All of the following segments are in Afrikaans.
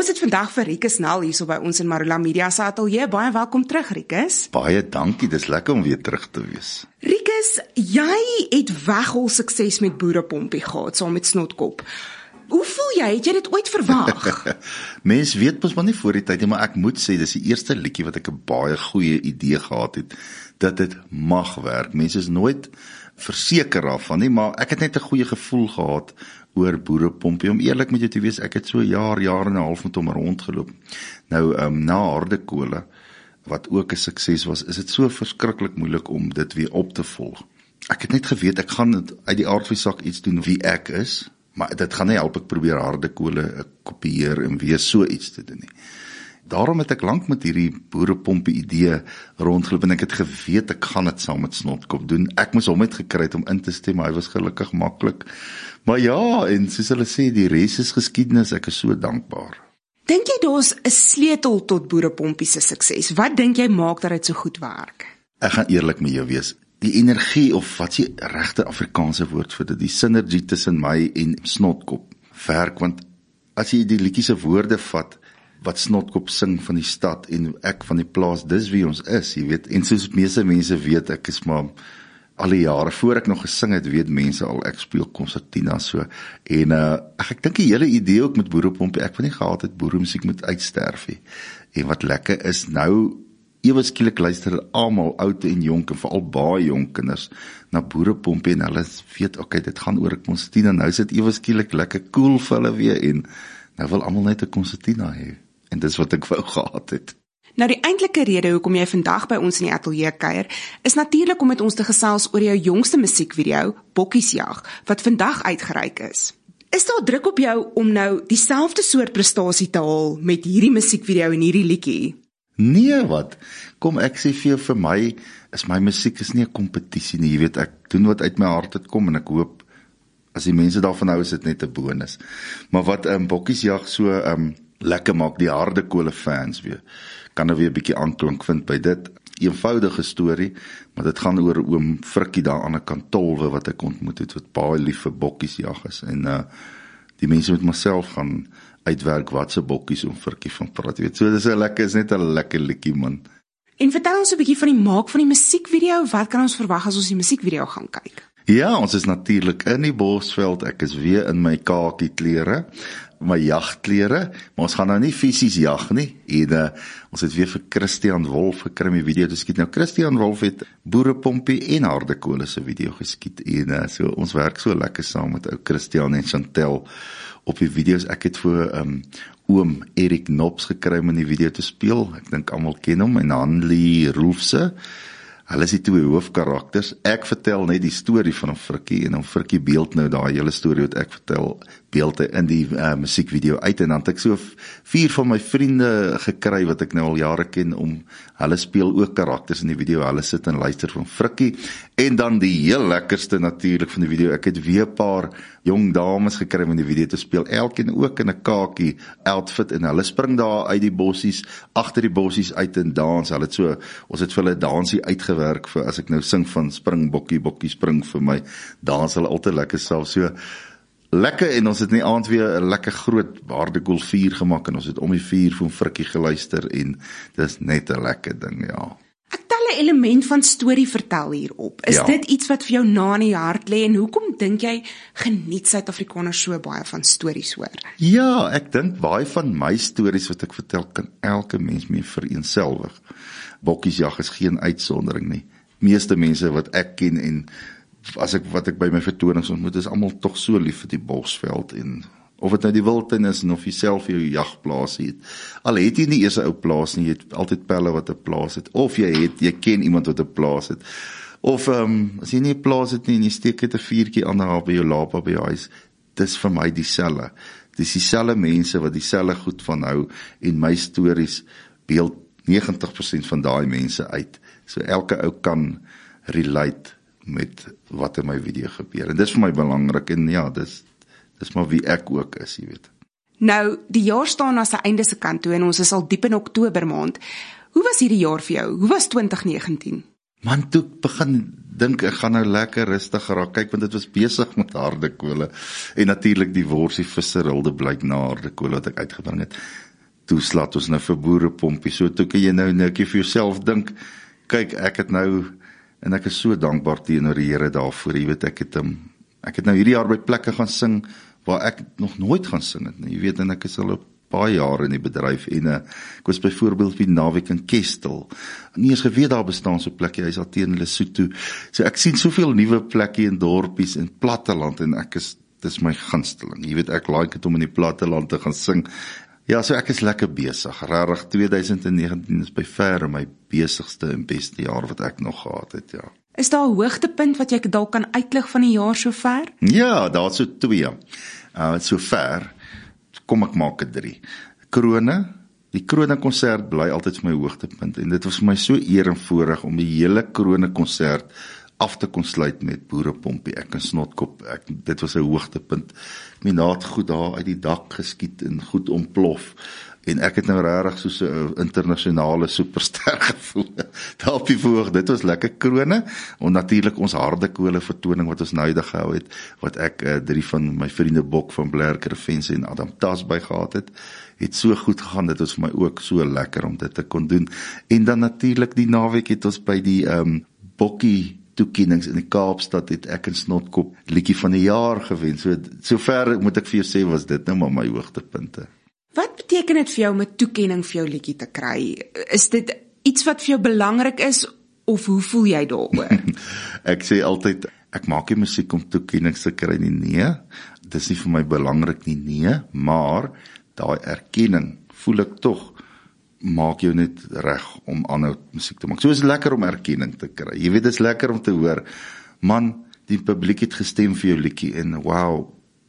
Ons het vandag vir Rikus Nel hierso by ons in Marula Media se ateljee. Baie welkom terug, Rikus. Baie dankie, dis lekker om weer terug te wees. Rikus, jy het weghol sukses met Boerepompie gehad, saam met Snotkop. Hoe voel jy? Het jy dit ooit verwag? Mens weet mos maar nie voor die tyd nie, maar ek moet sê, dis die eerste liedjie wat ek 'n baie goeie idee gehad het, dat dit mag werk. Mense is nooit verseker daarvan nie, maar ek het net 'n goeie gevoel gehad oor Boerepompie. Om eerlik met jou te wees, ek het so jaar en 'n half met hom rondgeloop. Nou, na Harde Kole, wat ook 'n sukses was, is dit so verskriklik moeilik om dit weer op te volg. Ek het net geweet, ek gaan uit die aard van die saak iets doen wie ek is, maar dit gaan nie help ek probeer Harde Kole kopieer en weer so iets te doen nie. Daarom het ek lank met hierdie Boerepompie idee rondgeloop en ek het geweet ek gaan dit saam met Snotkop doen. Ek moes hom net gekry het om in te stem, hy was gelukkig maklik. Maar ja, en soos hulle sê, die res is geskiedenis, ek is so dankbaar. Dink jy daar's 'n sleutel tot Boerepompie se sukses? Wat dink jy maak dat dit so goed werk? Ek gaan eerlik met jou wees. Die energie, of wat is die regte Afrikaanse woord vir dit, die synergie tussen my en Snotkop werk, want as jy die liedjie se woorde vat, wat Snotkop sing van die stad en ek van die plaas, dis wie ons is, jy weet, en soos meeste mense weet, ek is maar al die jare, voor ek nog gesing het, weet mense al, ek speel konsertina so, en ek dink die hele idee ook met Boerepompie, ek wil nie gehad het boeremusiek moet uitsterf nie, en wat lekker is, nou, ewe skielik luister almal, oud en jonk, en veral baie jong kinders, na Boerepompie, en hulle weet, okay, dit gaan oor 'n konsertina, nou is dit ewe skielik lekker cool vir hulle weer, en nou wil almal net 'n konsertina hê. En dis wat ek wou gehad het. Nou die eintlike rede hoekom jy vandag by ons in die ateljee kuier, is natuurlik om met ons te gesels oor jou jongste musiekvideo, Bokkiesjag, wat vandag uitgereik is. Is daar druk op jou om nou dieselfde soort prestasie te haal met hierdie musiekvideo en hierdie liedjie? Nee, wat? Kom, ek sê vir jou, vir my, is my musiek is nie 'n kompetisie nie, jy weet, ek doen wat uit my hart het kom, en ek hoop, as die mense daarvan hou, is dit net 'n bonus. Maar wat Bokkiesjag so lekker maak, die Harde Kole fans weer, kan nou weer 'n bietjie aanklank vind by dit, eenvoudige storie, maar dit gaan oor oom Frikkie daar aan 'n kant Tolwe, wat ek ontmoet het, wat baie lief vir bokkiesjag is, en die mense moet maar self gaan uitwerk wat se bokkies oom Frikkie van praat, weet, so dis is net 'n lekker liedjie, man. En vertel ons 'n bietjie van die maak van die musiekvideo, wat kan ons verwag as ons die musiekvideo gaan kyk? Ja, ons is natuurlik in die Bosveld, ek is weer in my kakie klere, my jagklere, maar ons gaan nou nie fisies jag nie, en ons het weer vir Christian Wolf gekry om die video te skiet. Nou Christian Wolf het Boerepompie en Harde Kole se video geskiet, en so ons werk so lekker saam met ou Christian en Chantel op die video's. Ek het vir oom Erik Knops gekry om in die video te speel, ek dink almal ken hom, en Hanlie Roelfse. Hulle is die twee hoofkarakters. Ek vertel net die storie van hom Frikkie, en hom Frikkie beeld nou daai hele storie wat ek vertel, beeld hy in die musiekvideo uit, en dan het ek so 4 van my vriende gekry, wat ek nou al jare ken, om hulle speel ook karakters in die video, hulle sit en luister van Frikkie, en dan die heel lekkerste natuurlik van die video, ek het weer 'n paar jong dames gekry om in die video te speel, elkeen ook in 'n kakie outfit, en hulle spring daar uit die bossies, agter die bossies uit en dans, ons het vir hulle dansie uitgewerk, vir as ek nou sing van spring bokkie, bokkie spring vir my, dans hulle altyd lekker self, so lekker, en ons het in die aand weer 'n lekker groot Harde Kole vuur gemaak, en ons het om die vuur van Frikkie geluister, en dis net 'n lekker ding, ja. Ek tel 'n element van storie vertel hierop. Is dit iets wat vir jou na in die hart lê, en hoekom dink jy geniet Suid-Afrikaners so baie van stories hoor? Ja, ek dink baie van my stories wat ek vertel, kan elke mens mee vereenselwig. Bokkiesjag is geen uitsondering nie. Meeste mense wat ek ken, en wat ek by my vertonings ontmoet, is almal tog so lief vir die Bosveld, en of dit nou die wildtuin is, en of jy self jou jagplaas het, al het jy nie eers 'n ou plaas nie, jy het altyd pelle wat 'n plaas het, of jy ken iemand wat 'n plaas het, of as jy nie 'n plaas het nie, en jy steek net 'n vuurtjie aan daar by jou lapa by jou huis, dis vir my dieselfde, dis dieselfde mense wat dieselfde goed van hou, en my stories beeld 90% van daai mense uit, so elke ou kan relate met wat in my video gebeur, en dis vir my belangrik, en ja, dis maar wie ek ook is, jy weet. Nou, die jaar staan na sy einde se kant toe, en ons is al diep in Oktober maand. Hoe was hierdie jaar vir jou? Hoe was 2019? Man, toe ek begin dink, ek gaan nou lekker rustig raak, kyk, want dit was besig met Harde Kole, en natuurlik die worsie visser Hilde Blyk na Harde Kole wat ek uitgebring het. toe slaat ons nou vir boerepompie, so toe kan jy nou netjie vir jouself dink, kyk, ek het nou, en ek is so dankbaar teenoor die Here daarvoor, jy weet, ek het nou hierdie jaar by plekke gaan sing, waar ek nog nooit gaan sing het, jy weet, en ek is al 'n paar jaar in die bedryf, en ek was byvoorbeeld vir die naweek in Kestel, nie eens geweet daar bestaan so plekkie, hy is al teen Lesotho, so ek sien soveel nuwe plekkie in dorpies en platteland, en dis my gunsteling, jy weet, ek like het om in die platteland te gaan sing. Ja, so ek is lekker besig, rarig 2019 is by verre my besigste en beste jaar wat ek nog gehad het, ja. Is daar 'n hoogtepunt wat jy dalk kan uitlig van die jaar sover? Ja, daar is so 2, so ver, kom ek maak het 3. Die Krone konsert bly altyd vir my hoogtepunt, en dit was vir my so eer en voorreg om die hele Krone konsert af te kon sluit met boerepompie, ek en Snotkop, dit was 'n hoogtepunt, minaat goed daar uit die dak geskiet en goed ontplof, en ek het nou regtig soos 'n internasionale superster gevoel, daar op die verhoog, dit was lekker Krone, en natuurlik ons Hardekole vertoning wat ons noudig gehou het, wat ek 3 van my vriende Bok van Blair Kerfense en Adam Tas by gehad het so goed gegaan, dit was vir my ook so lekker om dit te kon doen, en dan natuurlik die naweek het ons by die Bokkie toekennings in die Kaapstad het ek en Snotkop liedjie van die jaar gewen, so ver moet ek vir jou sê, was dit nou maar my hoogtepunte. Wat beteken dit vir jou om 'n toekenning vir jou liedjie te kry? Is dit iets wat vir jou belangrik is, of hoe voel jy daaroor? Ek sê altyd, ek maak nie musiek om toekennings te kry nie, nee, dis nie vir my belangrik nie, nee, maar daai erkenning, voel ek tog, maak jou net reg om aanhou musiek te maak. So is lekker om erkenning te kry. Jy weet, dit is lekker om te hoor, man, die publiek het gestem vir jou liedjie, en wow,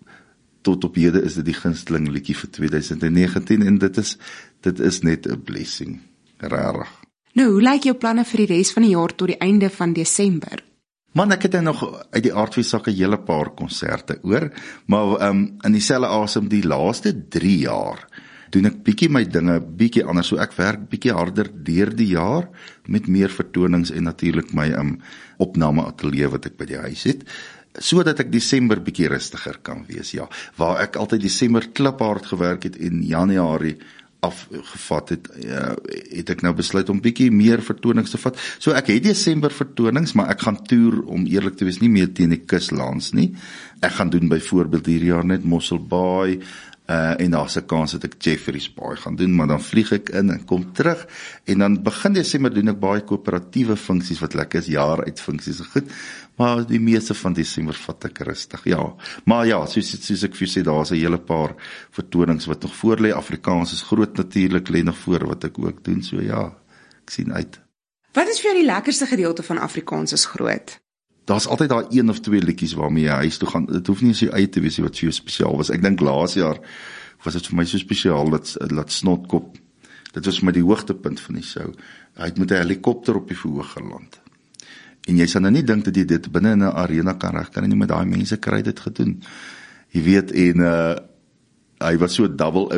tot op hede is dit die gunsteling liedjie vir 2019, en dit is net 'n blessing, rarig. Nou, hoe lyk jou planne vir die res van die jaar tot die einde van Desember? Man, ek het nog uit die aardviesak 'n hele paar konserte oor, maar in dieselfde asem die laaste 3 jaar, doen ek bietjie my dinge, bietjie anders, so ek werk bietjie harder deur die jaar, met meer vertonings en natuurlik my opname ateljee wat ek by die huis het, so dat ek Desember bietjie rustiger kan wees, ja, waar ek altyd Desember kliphard gewerk het en Januarie afgevat het ek nou besluit om bietjie meer vertonings te vat, so ek het Desember vertonings, maar ek gaan toer, om eerlik te wees, nie meer teen die kuslands nie, ek gaan doen byvoorbeeld hierdie jaar net Mossel Bay, en daar's 'n kans dat ek Jeffreys Bay gaan doen, maar dan vlieg ek in en kom terug, en dan begin Desember doen ek baie koöperatiewe funksies, wat lekker is, jaar uit funksies, goed, maar die meeste van Desember vat ek rustig, ja, maar ja, soos ek vir sê, daar's 'n hele paar vertonings wat nog voor lê, Afrikaans is groot natuurlik, lê nog voor wat ek ook doen, so ja, ek sien uit. Wat is vir jou die lekkerste gedeelte van Afrikaans is groot? Daar's altyd daar 1 of 2 liedjies waarmee jy huis toe gaan, dit hoef nie eens jy uit te wees wat vir jou spesiaal was, ek dink laas jaar was dit vir my so spesiaal, dat Snotkop, dit was vir my die hoogtepunt van die show, hy het met 'n helikopter op die verhoog geland, en jy sal nou nie dink dat jy dit binne in 'n arena kan regkry nie, met daai mense kry dit gedoen, jy weet, en hy was so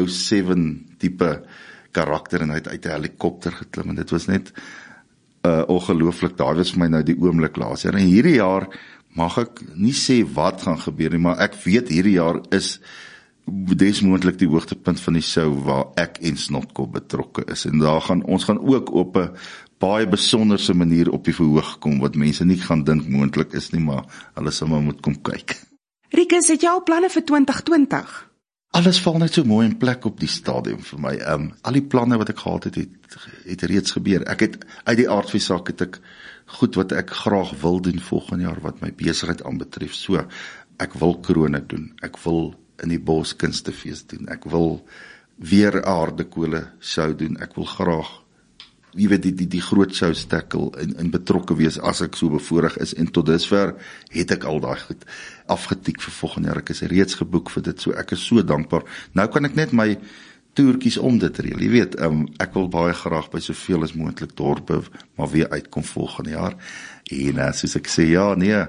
007 tipe karakter, en hy het uit 'n helikopter geklim, en dit was net ongelooflik, daar was vir my nou die oomblik laas jaar, en hierdie jaar mag ek nie sê wat gaan gebeur nie, maar ek weet hierdie jaar is desmoontlik die hoogtepunt van die show, waar ek en Snotkop betrokke is, en ons gaan ook op 'n baie besonderse manier op die verhoog kom, wat mense nie gaan dink moontlik is nie, maar hulle sal maar moet kom kyk. Rikus, het jy al planne vir 2020? Alles val net so mooi in plek op die stadium vir my. Al die planne wat ek gehad het reeds gebeur. Ek het uit die aardviesak het ek goed wat ek graag wil doen volgende jaar wat my besigheid aanbetref. So, ek wil Krone doen. Ek wil in die bos kunstefees doen. Ek wil weer 'n Hardekole show doen. Ek wil graag, jy weet, die groot shows tackle en betrokke wees as ek so bevoorreg is, en tot dusver het ek al daai goed afgetik vir volgende jaar. Ek is reeds geboek vir dit, so ek is so dankbaar. Nou kan ek net my toertjies om dit reël, jy weet, ek wil baie graag by soveel as moontlik dorpe maar weer uitkom volgende jaar, en soos ek sê, ja, nee,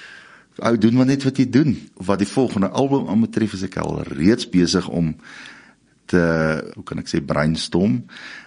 doen maar net wat jy doen. Wat die volgende album aanbetref, is ek al reeds besig om te, hoe kan ek sê, brainstorm.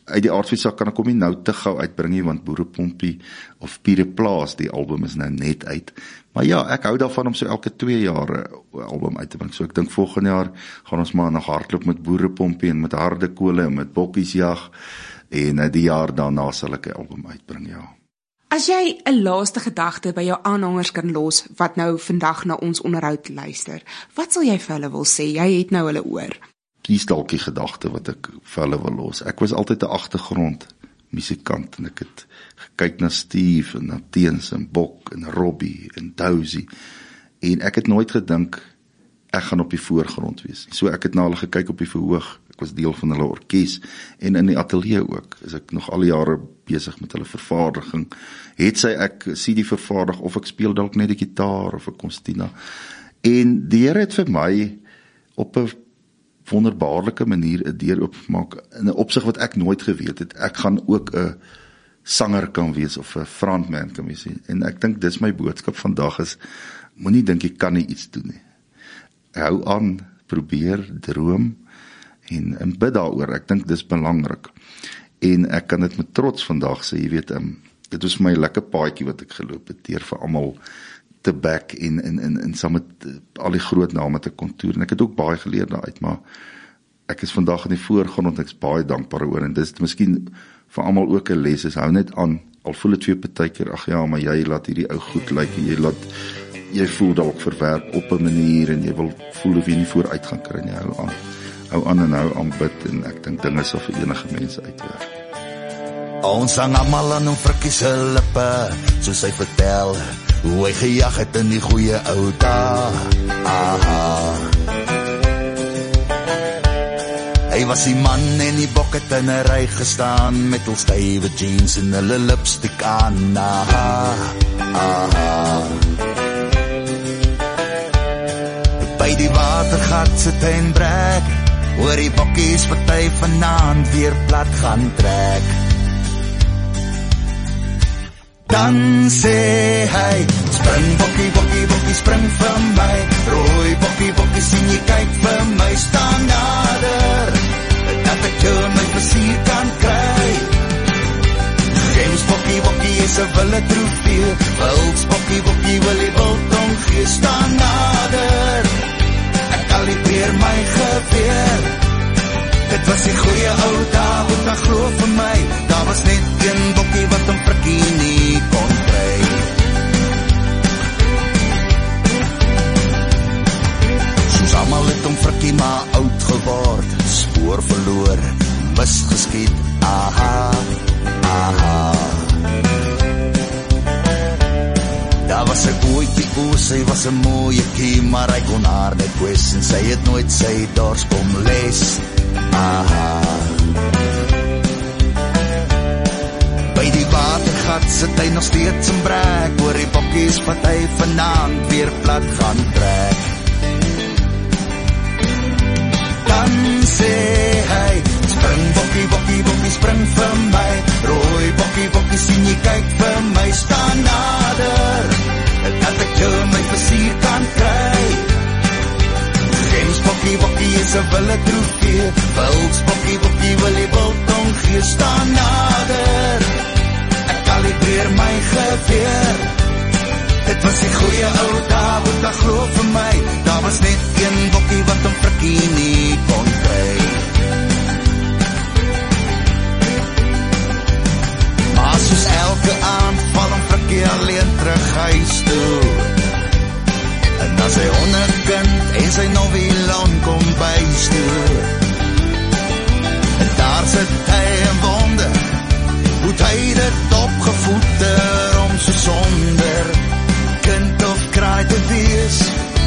uit die aard van die saak kan ek hom nie nou te gou uitbring nie, want Boerepompie of Pierreplaas, die album is nou net uit. Maar ja, ek hou daarvan om so elke 2 jaar 'n album uit te bring. So ek dink volgende jaar gaan ons maar nog hardloop met Boerepompie en met Harde Kole en met Bokkiesjag, en die jaar daarna sal ek 'n album uitbring, ja. As jy 'n laaste gedagte by jou aanhangers kan los, wat nou vandag na ons onderhoud luister, wat sal jy vir hulle wil sê? Jy het nou hulle oor. Dis dalk die gedagte wat ek vir hulle wil los. Ek was altyd 'n agtergrond musikant en ek het gekyk na Steve en na Teens en Bok en Robbie en Dousie en ek het nooit gedink ek gaan op die voorgrond wees. So ek het na hulle gekyk op die verhoog. Ek was deel van hulle orkes en in die ateljee ook. Is ek nog al die jare besig met hulle vervaardiging. Het sy ek CD vervaardig of ek speel dalk net die gitaar of 'n konstina. En die Here het vir my op 'n wonderbaarlike manier 'n deur oopgemaak in 'n opsig wat ek nooit geweet het. Ek gaan ook 'n sanger kan wees of 'n frontman kan wees. En ek dink dis my boodskap vandag is, moenie dink jy kan nie iets doen nie. Hou aan, probeer, droom en bid daaroor. Ek dink dis belangrik. En ek kan dit met trots vandag sê, jy weet, dit was my lekker paadjie wat ek geloop het, deur vir almal te back en saam met al die groot name te kontoer. En ek het ook baie geleer daaruit, maar ek is vandag in die voorgrond en ek is baie dankbaar oor. En dis miskien vir almal ook 'n les, is hou net aan, al voel dit vir partykeer, ag ja, maar jy laat hierdie ou goed lyk en jy voel dalk verwerp op 'n manier en jy wil voel of jy nie vooruit gaan kry nie. Hou aan en hou aan bid en ek dink dinge sal vir enige mense uitwerk. Ons hang almal aan 'n frikkie se lippe, soos hy vertel hoe hy gejag het in die goeie ou dae. Hy was die man en die bok het in 'n ry gestaan met al stywe jeans en hulle lipstick aan. By die watergat sit hy en brek oor die bokkies wat hy vanaand weer plat gaan trek. Dan sê hy, spring bokkie, bokkie, bokkie, spring vir my. Rooi bokkie, bokkie, sien jy kyk vir my. Staan nader, dat ek jou my plesier kan kry. James bokkie, bokkie is 'n wille trofee. Wilds bokkie, bokkie wil die biltong gee. Staan nader, ek kalibreer my geweer. Dit was die goeie ou dae, wat ek glo vir my. Daar was net een bokkie wat hom frikkie nie kon kry. Soos almal het hom frikkie maar oud geword, spoor verloor, misgeskiet, Daar was 'n ooitjie oos, sy was 'n mooie kie, maar hy kon haar net kwes en sy het nooit sy dors kom les. By die watergat sit hy nog steeds en brek oor die bokkies wat hy vanaand weer plat gaan trek. Dan sê hy, spring bokkie, bokkie, bokkie, spring vir my. Rooi bokkie, bokkie, sien jy kyk vir my. Staan nader, dat ek jou my plesier kan kry. James bokkie, bokkie is 'n wille trofee. Wilds bokkie, bokkie wil die biltong gee. Staan nader, ek kalibreer my geweer. Dit was die goeie ou dae, wat ek glo vir my. Daar was net een bokkie wat hom frikkie nie kon kry. Maar soos elke aand val hom frikkie alleen terug huis toe. En as hy onderkind en sy novilon kom bystoor. En daar sit hy en wonder, hoe hy dit opgevoeder om so sonder kind of kraai te wees.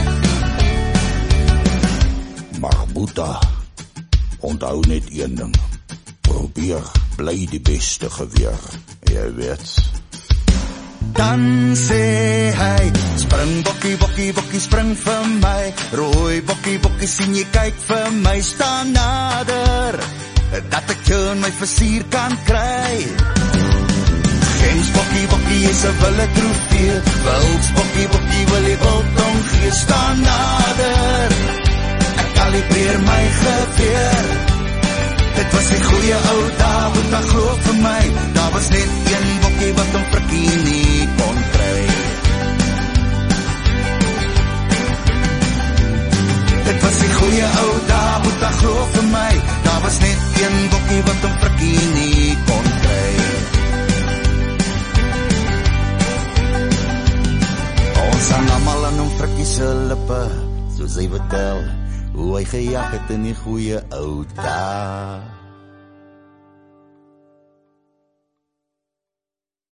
Maar Boeta, onthou net een ding, probeer, bly die beste geweer, jy weet. Dan sê hy, spring bokkie, bokkie, bokkie, spring vir my. Rooi bokkie, bokkie, sien jy kyk vir my. Staan nader, dat ek jou in my plesier kan kry. James bokkie, bokkie is 'n wille trofee. Wilds bokkie, bokkie wil die biltong gee. Staan nader, ek kalibreer my geweer. Dit was die goeie ou dae, Boeta glo vir my, daar was net een bokkie wat hom Frikkie nie kon kry. Dit was die goeie ou dae, Boeta glo vir my, daar was net een bokkie wat hom Frikkie nie kon kry. Ons hang almal aan hom Frikkie se lippe, soos hy vertel hoe hy gejag het in die goeie ou dae.